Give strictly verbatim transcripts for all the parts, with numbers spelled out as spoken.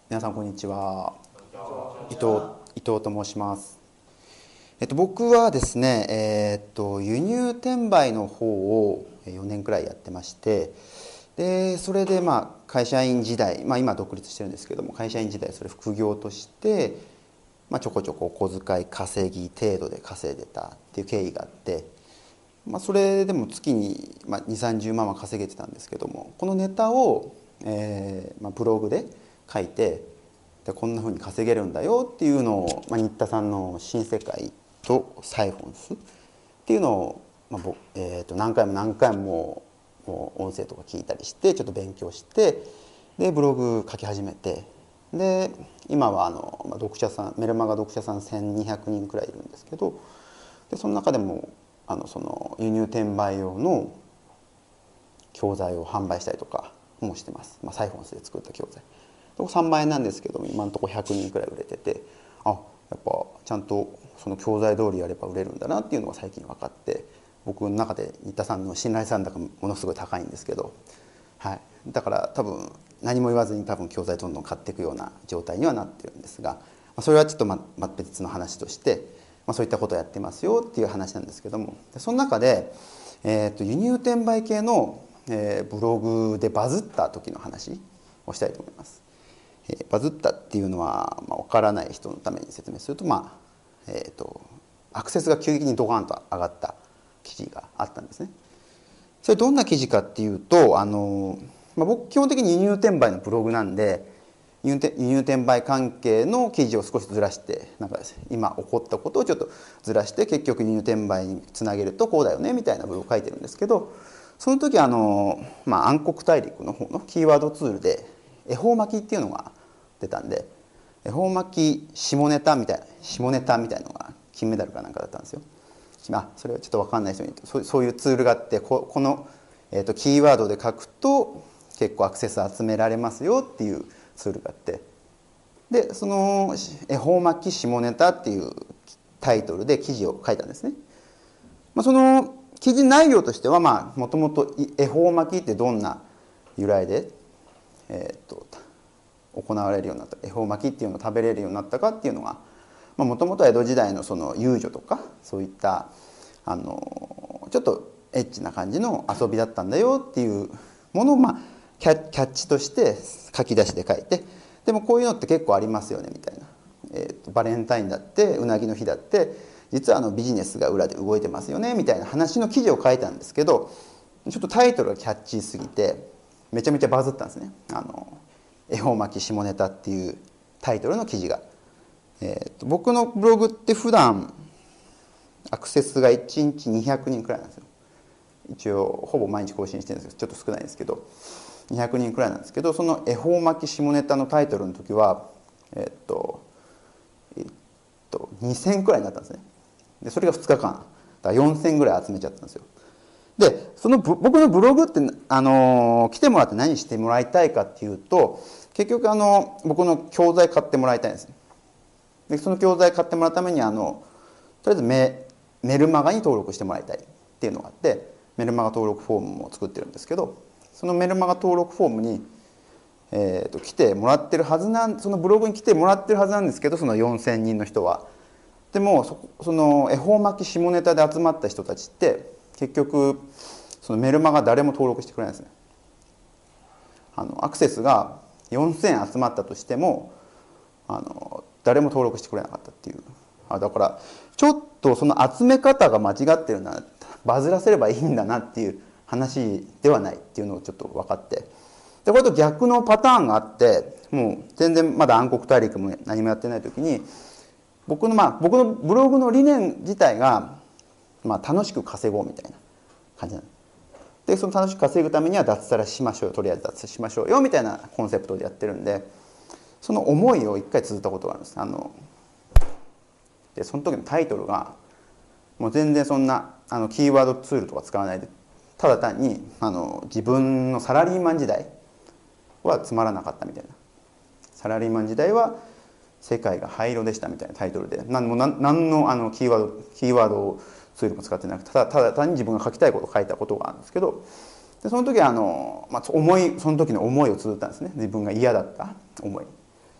皆さんこんにちは。伊藤伊藤と申します。えっと僕はですね、えっと輸入転売の方をよねんくらいやってまして、でそれでまあ会社員時代、まあ今独立してるんですけども、会社員時代それ副業として、まあちょこちょこお小遣い稼ぎ程度で稼いでたっていう経緯があって、まあそれでも月にまあにじゅう、さんじゅうまんは稼げてたんですけども、このネタを、えーまあ、ブログで書いて、でこんな風に稼げるんだよっていうのを、まあ、新田さんの新世界とサイフォンスっていうのを、まあぼえー、と何回も何回ももう音声とか聞いたりしてちょっと勉強して、でブログ書き始めて、で今はあの、まあ、読者さんメルマガ読者さんせんにひゃくにんくらいいるんですけど、でその中でもあのその輸入転売用の教材を販売したりとかもしてます、まあ、サイフォンスで作った教材さんまん円なんですけども、今のところひゃくにんくらい売れてて、あやっぱちゃんとその教材通りやれば売れるんだなっていうのが最近分かって、僕の中で新田さんの信頼さん高ものすごい高いんですけど、はい、だから多分何も言わずに多分教材どんどん買っていくような状態にはなってるんですが、それはちょっとまま別の話として、まあ、そういったことをやってますよっていう話なんですけども、その中で、えー、と輸入転売系の、えーブログでバズった時の話をしたいと思います。えーバズったっていうのは、まあ、分からない人のために説明すると、まあえー、とアクセスが急激にドカンと上がった記事があったんですね。それどんな記事かっていうと、あの、まあ、僕基本的に輸入転売のブログなんで、輸入輸入転売関係の記事を少しずらして、なんかですね、今起こったことをちょっとずらして、結局輸入転売につなげるとこうだよねみたいなブログを書いてるんですけど、その時あの、まあ、暗黒大陸の方のキーワードツールで恵方巻きっていうのが出たんで、恵方巻き下ネタみたいな下ネタみたいなのが金メダルかなんかだったんですよ。あそれはちょっと分かんない人にそうそういうツールがあって、ここの、えー、とキーワードで書くと結構アクセス集められますよっていうツールがあって、でその恵方巻き下ネタっていうタイトルで記事を書いたんですね。まあ、その記事内容としては、まあもともと恵方巻きってどんな由来で、えー、と行われるようになった、恵方巻きっていうのを食べれるようになったかっていうのが、もともとは江戸時代のその遊女とかそういったあのちょっとエッチな感じの遊びだったんだよっていうものを、まあ、キャキャッチとして書き出しで書いて、でもこういうのって結構ありますよねみたいな、えー、とバレンタインだってうなぎの日だって実はあのビジネスが裏で動いてますよねみたいな話の記事を書いたんですけど、ちょっとタイトルがキャッチーすぎてめちゃめちゃバズったんですね。あの恵方巻き下ネタっていうタイトルの記事が。えー、と僕のブログって普段アクセスがいちにちにひゃくにんくらいなんですよ。一応ほぼ毎日更新してるんですけど、ちょっと少ないですけどにひゃくにんくらいなんですけど、その恵方巻き下ネタのタイトルの時はえっとえっとにせんくらいになったんですね。でそれがふつかかんだからよんせんぐらい集めちゃったんですよ。でその僕のブログって、あの来てもらって何してもらいたいかっていうと、結局あの僕の教材買ってもらいたいんですね。でその教材買ってもらうためにあのとりあえず メ, メルマガに登録してもらいたいっていうのがあって、メルマガ登録フォームも作ってるんですけど、そのメルマガ登録フォームに、えー、と来てもらってるはずなん、そのブログに来てもらってるはずなんですけど、そのよんせんにんの人は。でも そ, その恵方巻き下ネタで集まった人たちって結局そのメルマガ誰も登録してくれないんですね。あのアクセスがよんせん集まったとしてもあの誰も登録してくれなかったっていう。あだからちょっとその集め方が間違ってるな、バズらせればいいんだなっていう話ではないっていうのをちょっと分かって、でこれと逆のパターンがあって、もう全然まだ暗黒大陸も何もやってない時に、僕のまあ僕のブログの理念自体が、まあ、楽しく稼ごうみたいな感じなんです。でその楽しく稼ぐためには脱サラしましょうよ、とりあえず脱サラしましょうよみたいなコンセプトでやってるんで、その思いを一回綴ったことがあるんです。あのでその時のタイトルがもう全然そんなあのキーワードツールとか使わないで、ただ単にあの自分のサラリーマン時代はつまらなかったみたいな、サラリーマン時代は世界が灰色でしたみたいなタイトルで、何も何のあのキーワードキーワードツールも使ってなくて、ただただ単に自分が書きたいことを書いたことがあるんですけど、でその時あの、まあ、思いその時の思いを綴ったんですね。自分が嫌だった思い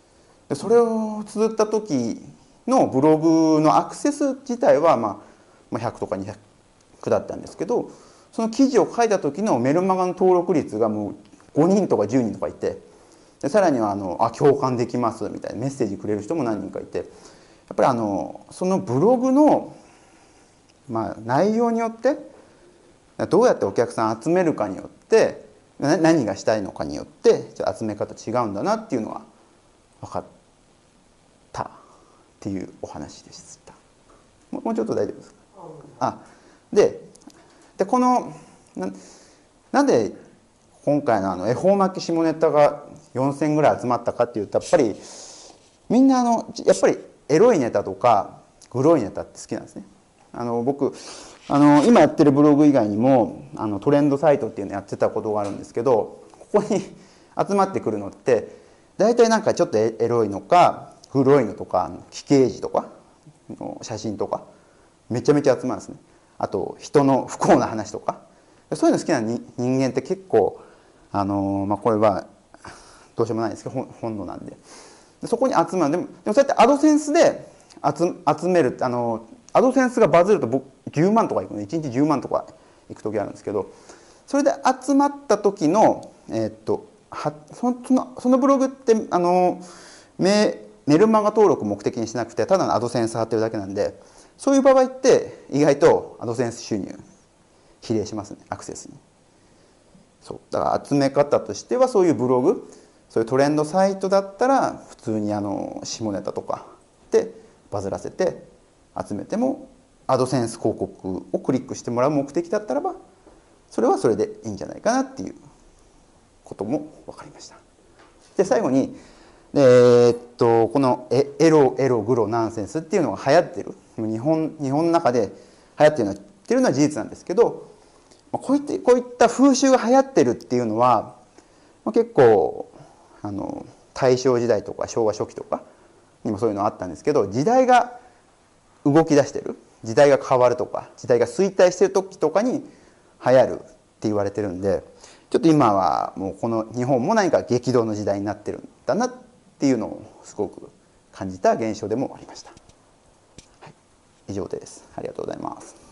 でそれを綴った時のブログのアクセス自体はまあひゃくとかにひゃくだったんですけど、その記事を書いた時のメルマガの登録率がもうごにんとかじゅうにんとかいて、でさらにはあのあ共感できますみたいなメッセージくれる人も何人かいて、やっぱりあのそのブログの、まあ、内容によってどうやってお客さん集めるかによって何がしたいのかによって集め方違うんだなっていうのが分かったっていうお話でした。もうちょっと大丈夫ですか？あででこの な, なんで今回のあの恵方巻き下ネタがよんせんぐらい集まったかっていうと、やっぱりみんなあのやっぱりエロいネタとかグロいネタって好きなんですね。あの僕あの今やってるブログ以外にもあのトレンドサイトっていうのやってたことがあるんですけど、ここに集まってくるのって大体なんかちょっとエロいのかグロいのとか奇形児とかの写真とかめちゃめちゃ集まるんですね。あと人の不幸な話とか、そういうの好きな人間って結構あのまあこれはどうしようもないんですけど本能なんで、そこに集まる。でもでもそうやってアドセンスで 集, 集めるあのアドセンスがバズると僕じゅうまんとかいくのでいちにちじゅうまんとかいく時あるんですけど、それで集まった時のえー、っとはそのそのブログってあのメメルマガ登録目的にしなくてただのアドセンス貼ってるだけなんで、そういう場合って意外とアドセンス収入比例しますね、アクセスに。そうだから集め方としてはそういうブログ、そういうトレンドサイトだったら普通にあの下ネタとかでバズらせて集めても、アドセンス広告をクリックしてもらう目的だったらばそれはそれでいいんじゃないかなっていうことも分かりました。で最後にえー、っとこのエエロエログロナンセンスっていうのが流行ってる、日本日本の中で流行ってるのはっていうのは事実なんですけど、こういったこういった風習が流行ってるっていうのは結構あの大正時代とか昭和初期とかにもそういうのあったんですけど、時代が動き出してる、時代が変わるとか時代が衰退してる時とかに流行るって言われてるんで、ちょっと今はもうこの日本も何か激動の時代になってるんだなっていうのをすごく感じた現象でもありました。はい、以上です。ありがとうございます。